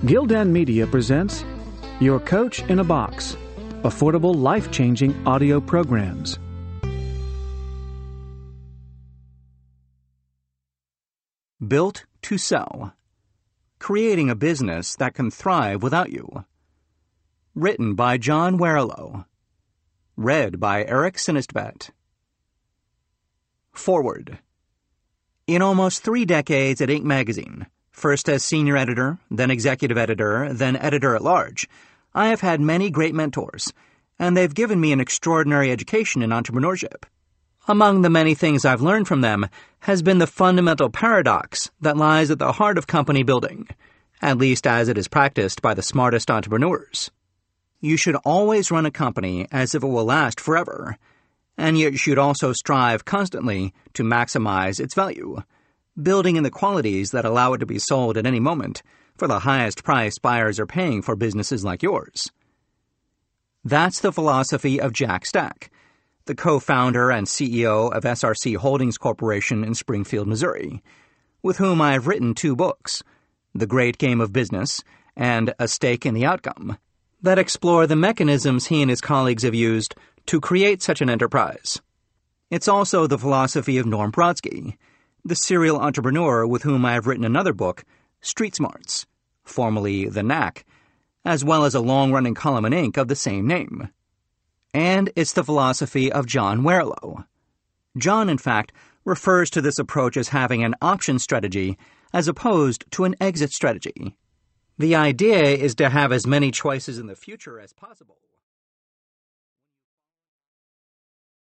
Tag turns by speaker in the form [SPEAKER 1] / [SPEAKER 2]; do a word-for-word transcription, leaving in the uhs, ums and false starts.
[SPEAKER 1] Gildan Media presents Your Coach in a Box, affordable, life-changing audio programs.
[SPEAKER 2] Built to Sell. Creating a business that can thrive without you. Written by John Warrillow. Read by Eric Sinistvet. Forward. In almost three decades at Inc magazine, first as senior editor, then executive editor, then editor-at-large, I have had many great mentors, and they've given me an extraordinary education in entrepreneurship. Among the many things I've learned from them has been the fundamental paradox that lies at the heart of company building, at least as it is practiced by the smartest entrepreneurs. You should always run a company as if it will last forever, and yet you should also strive constantly to maximize its value, building in the qualities that allow it to be sold at any moment for the highest price buyers are paying for businesses like yours. That's the philosophy of Jack Stack, the co-founder and C E O of S R C Holdings Corporation in Springfield, Missouri, with whom I have written two books, The Great Game of Business and A Stake in the Outcome, that explore the mechanisms he and his colleagues have used to create such an enterprise. It's also the philosophy of Norm Brodsky, the serial entrepreneur with whom I have written another book, Street Smarts, formerly The Knack, as well as a long-running column in Inc of the same name. And it's the philosophy of John Warrillow. John, in fact, refers to this approach as having an option strategy as opposed to an exit strategy. The idea is to have as many choices in the future as possible.